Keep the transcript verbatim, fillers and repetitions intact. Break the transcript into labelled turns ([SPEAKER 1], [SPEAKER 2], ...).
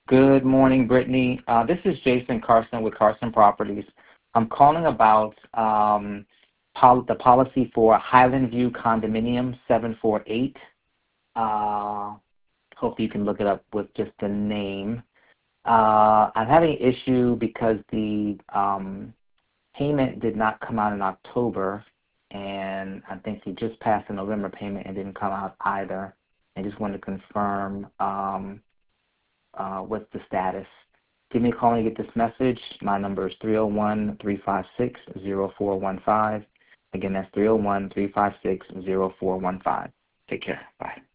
[SPEAKER 1] Good morning, Brittany. Uh, this is Jason Carson with Carson Properties. I'm calling about um, pol- the policy for Highland View Condominium seven four eight. Uh, hope you can look it up with just the name. Uh, I'm having an issue because the um, payment did not come out in October, and I think he just passed the November payment and didn't come out either. I just wanted to confirm um, uh, what's the status. Give me a call when you get this message. My number is three oh one, three five six, oh four one five. Again, that's three oh one, three five six, oh four one five. Take care. Bye.